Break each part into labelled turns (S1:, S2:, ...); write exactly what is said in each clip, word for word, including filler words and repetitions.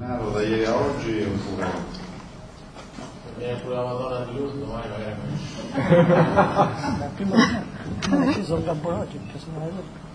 S1: Narro da ieri a oggi oppure
S2: viene pure la Madonna di Lourdes domani magari.
S3: Prima ci sono Gabbonotti, ci sono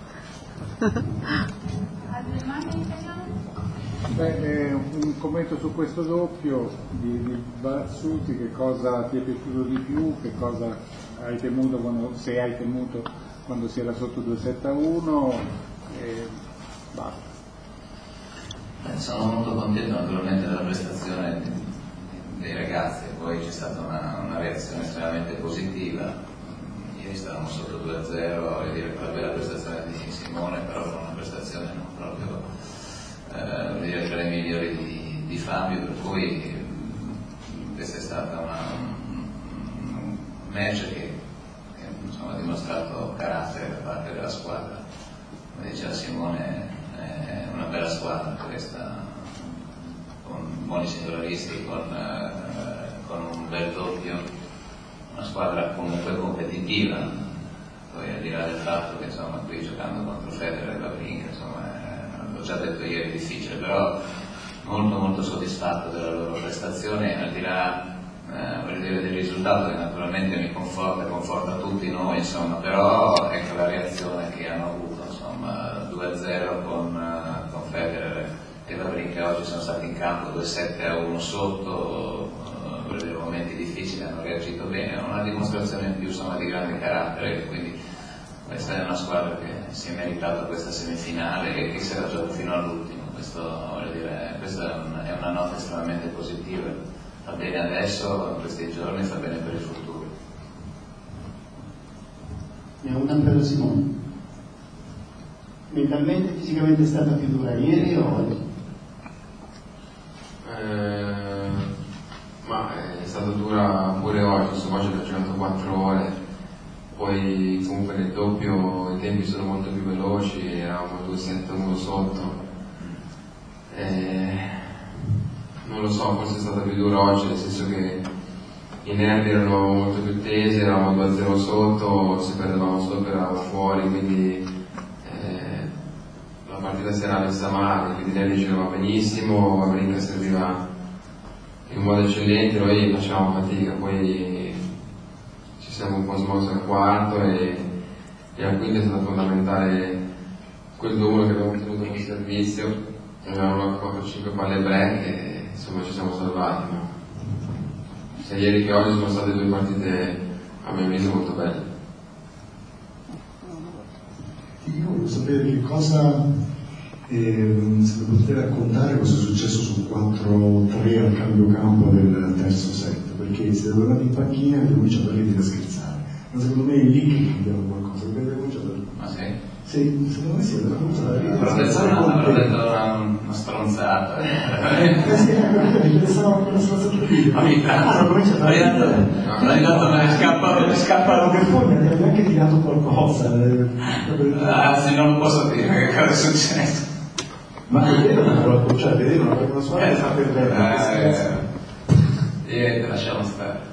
S4: Beh, eh, un commento su questo doppio di, di Barazzuti, che cosa ti è piaciuto di più, che cosa hai temuto quando, se hai temuto quando si era sotto due sette a uno, e basta.
S5: Eh, sono molto contento naturalmente della prestazione dei ragazzi, poi c'è stata una, una reazione estremamente positiva. Ieri stavamo sotto due a zero e dire che la bella prestazione di Simone, però con una prestazione non proprio eh, voglio dire, tra le migliori di, di Fabio, per cui questa è stata una, un match che, che insomma, ha dimostrato carattere da parte della squadra. Come diceva Simone, è una bella squadra questa, con buoni singolaristi, con, eh, con un bel doppio, una squadra comunque competitiva. Poi al di là del fatto che insomma qui giocando contro Federer e Wawrinka, insomma eh, l'ho già detto ieri, è difficile, però molto molto soddisfatto della loro prestazione, al di là eh, voglio dire, del risultato che naturalmente mi conforta, conforta tutti noi, insomma, però ecco la reazione che hanno avuto, insomma, due a zero con, uh, con Federer e Wawrinka oggi sono stati in campo due sette a uno sotto, uh, per dei momenti difficili hanno reagito bene, è una dimostrazione in più, insomma, di grande carattere, quindi questa è una squadra che si è meritata questa semifinale e che si era giocato fino all'ultimo. Questo, voglio dire, questa è, un, è una nota estremamente positiva, fa bene adesso, in questi giorni, fa bene per il futuro.
S6: Ne ho una per Simone. Mentalmente, fisicamente è stata più dura ieri o oggi?
S7: Eh, ma è stata dura pure oggi, insomma oggi ho giocato quattro ore, poi comunque nel doppio i tempi sono molto più veloci, eravamo due sette uno sotto. Eh, non lo so, forse è stata più dura oggi, nel senso che i nervi erano molto più tesi, eravamo due a zero sotto, se perdevamo sotto eravamo fuori, quindi la partita si era messa male, quindi lei girava benissimo, Wawrinka serviva in un modo eccellente, noi facevamo fatica, poi ci siamo un po' smossi al quarto e, e al quinto è stato fondamentale quel due uno che abbiamo ottenuto con servizio, avevamo quattro cinque palle break e insomma ci siamo salvati, ma sia ieri che oggi sono state due partite a mio avviso molto belle.
S8: Io voglio sapere che cosa, eh, se potete raccontare cosa è successo sul quattro tre al cambio campo del terzo set, perché siete tornati in panchina e cominciate a ridere e a scherzare, ma secondo me è lì che cambiava qualcosa, perché cominciato a...
S5: Ma sì?
S8: Sì, secondo me sì, cominciato a ridere.
S5: Avrò detto una, una, una stronzata.
S8: Eh sì, mi pensavo che una stronzata ridere.
S5: Ogni tanto,
S8: ah, cominciato a ridere.
S5: Ogni tanto me ne scappa,
S8: me scappa che poi mi aveva anche tirato qualcosa.
S5: Anzi, non lo posso dire che cosa è successo.
S8: Ma vedevano, cioè vedevano che una squadra fa per bene.
S5: Niente, lasciamo stare.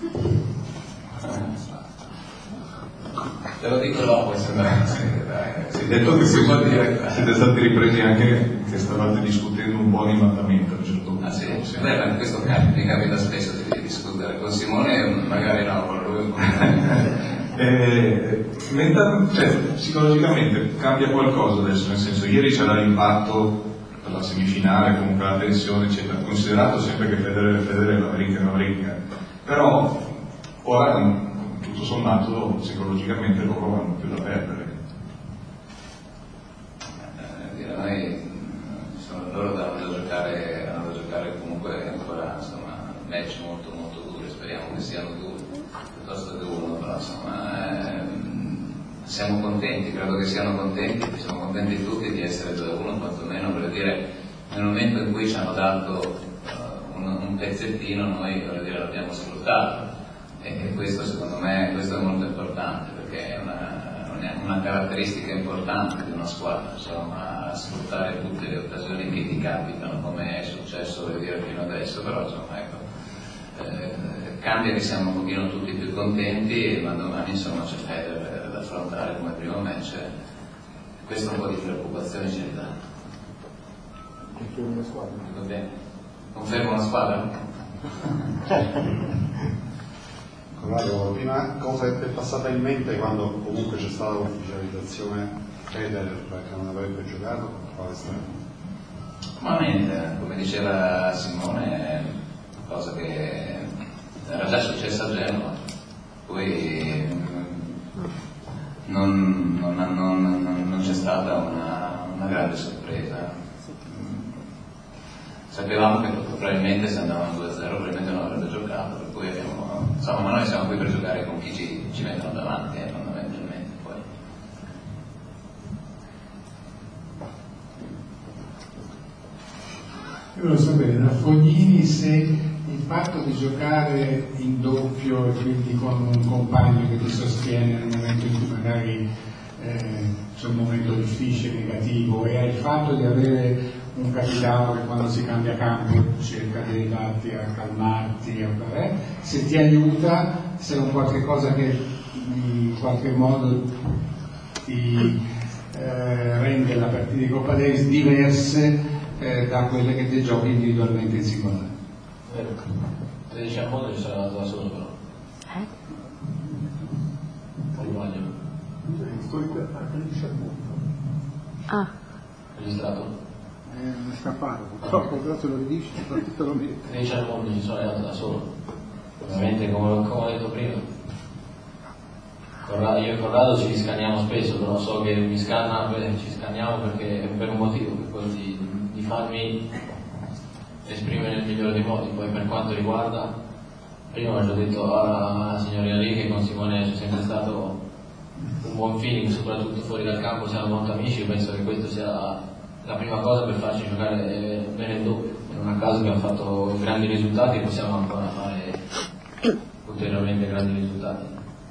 S5: Te lo dico dopo, se
S1: si detto che si può dire, siete stati ripresi anche che stavate discutendo un po' di mandamento a un certo punto.
S5: Ah sì? Sì. Beh, ma questo mi capita spesso di discutere con Simone, magari no, con lui.
S1: eh, mental, cioè, psicologicamente cambia qualcosa adesso, nel senso, ieri c'era l'impatto per la semifinale, comunque la tensione, eccetera, considerato sempre che Federer Federer la Wawrinka è la Wawrinka, però ora tutto sommato psicologicamente loro vanno più da perdere.
S5: Eh, noi sono, loro danno da giocare, danno da giocare comunque ancora, insomma, match molto molto duri, speriamo che siano duri, piuttosto che uno, però insomma ehm, siamo contenti, credo che siano contenti, siamo contenti tutti di essere due a uno, quantomeno per dire nel momento in cui ci hanno dato uh, un, un pezzettino noi per dire, l'abbiamo sfruttato. E questo secondo me questo è molto importante, perché è una, una caratteristica importante di una squadra, insomma, sfruttare tutte le occasioni che ti capitano, come è successo voglio dire, fino adesso, però insomma ecco, eh, cambia che siamo un pochino tutti più contenti, ma domani insomma c'è Federer da affrontare come primo match, questo un po' di preoccupazione ce ne dà.
S4: Confermi la squadra?
S5: Va bene. Confermo la squadra?
S9: Corrado, la prima cosa che ti è passata in mente quando comunque c'è stata l'ufficializzazione Federer perché non avrebbe giocato, quale è stata?
S5: Ma niente, come diceva Simone, è una cosa che era già successa a Genova, poi non, non, non, non, non c'è stata una, una grande sorpresa. Sapevamo che probabilmente se andavano due a zero probabilmente non avrebbe giocato, per cui abbiamo, insomma, ma noi siamo qui per giocare con chi ci, ci mettono davanti, eh, fondamentalmente. Poi.
S4: Io volevo sapere da Fognini se il fatto di giocare in doppio e quindi con un compagno che ti sostiene nel momento in cui magari eh, c'è un momento difficile, negativo, e il fatto di avere un capitano che quando si cambia campo cerca di aiutarti a calmarti, a fare, se ti aiuta, se è un qualche cosa che in qualche modo ti eh, rende la partita di Coppa Davis diverse eh, da quelle che ti giochi individualmente in singolare.
S2: Vero. tredici a modo ci sarà andato da solo però.
S3: Eh?
S2: O sbaglio?
S3: Ah.
S2: Registrato?
S4: Eh, non è scappato, purtroppo, però se lo ridisci, soprattutto lo metti.
S2: tredici al mondo ci sono andato da solo. Ovviamente, come, come ho detto prima, Corrado, io e Corrado ci scanniamo spesso, però so che mi scanna, ci scanniamo perché per un motivo, per quello di, di farmi esprimere nel migliore dei modi. Poi per quanto riguarda, prima ho già detto alla signorina lì che con Simone c'è sempre stato un buon feeling, soprattutto fuori dal campo siamo molto amici, penso che questo sia la prima cosa per farci giocare bene il doppio. Non a caso abbiamo fatto grandi risultati e possiamo ancora fare ulteriormente grandi risultati.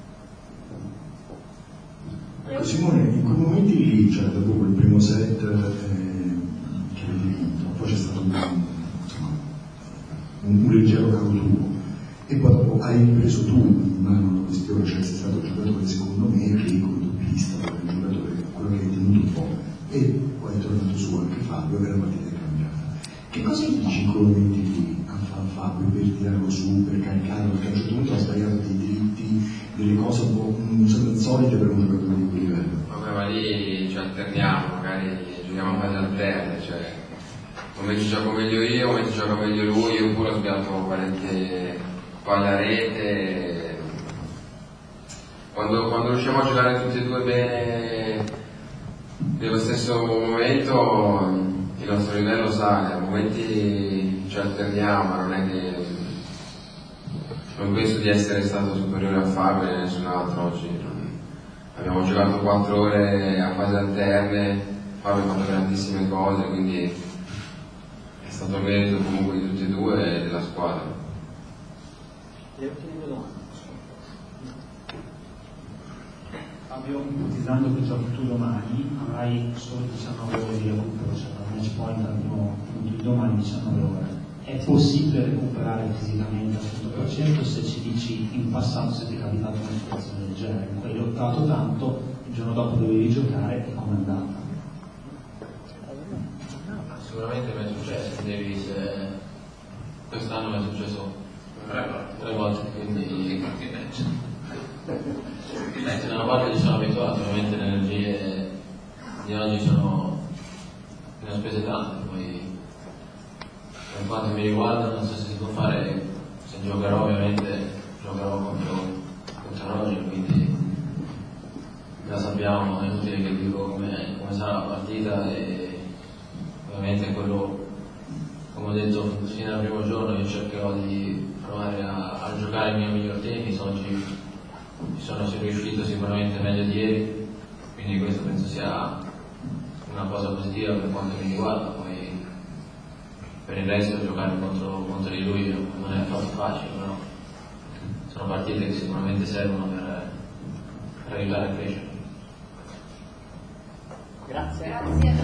S8: Ecco Simone, in quei momenti lì, cioè dopo quel primo set eh, che avete vinto, poi c'è stato un, insomma, un, un leggero calo tuo, e poi dopo hai preso tu in mano la questione, cioè sei stato il giocatore secondo me che come doppista, il giocatore, quello che hai tenuto fuori, e poi è tornato su anche Fabio che la partita è cambiata. Che cosa gli dici in quei momenti lì a Fabio per tirarlo su, per caricarlo, perché a un certo punto ha sbagliato dei diritti, delle cose un po' insolite per un giocatore di quel livello?
S7: Vabbè, ma lì ci alterniamo, magari giochiamo a fase alterne, cioè come ci gioco meglio io, come ci gioca meglio lui, io pure ho sbagliato parecchie palle a rete. Quando, quando riusciamo a giocare tutti e due bene nello stesso momento il nostro livello sale, a momenti ci alterniamo, ma non è che non penso di essere stato superiore a Fabio né a nessun altro oggi. Abbiamo giocato quattro ore a fase alterne, Fabio ha fatto grandissime cose, quindi è stato il merito comunque di tutti e due e della squadra.
S2: Le ultime due domande.
S10: Fabio, ipotizzando che giochi tu domani, avrai solo diciannove ore di recupero, cioè al match point avremo appunto domani diciannove ore. È possibile recuperare fisicamente al cento per cento? Se ci dici in passato se ti è capitata una situazione del genere, in cui hai lottato tanto, il giorno dopo dovevi giocare, e com'è andata?
S2: Sicuramente mi è successo in Davis, eh, quest'anno mi è successo tre, tre volte, quindi da una parte ci sono abituato, ovviamente le energie di oggi sono, ne ho spese tante, poi per quanto mi riguarda non so se si può fare, se giocherò ovviamente giocherò contro, contro Roger, quindi già sappiamo, è inutile che dico come, come sarà la partita, e ovviamente quello, come ho detto fino al primo giorno, io cercherò di provare a, a giocare il mio miglior tennis. Oggi mi sono riuscito sicuramente meglio di ieri, quindi questo penso sia una cosa positiva per quanto mi riguarda. Poi per il resto giocare contro, contro di lui non è affatto facile, però sono partite che sicuramente servono per, per aiutare a crescere.
S11: Grazie. Grazie.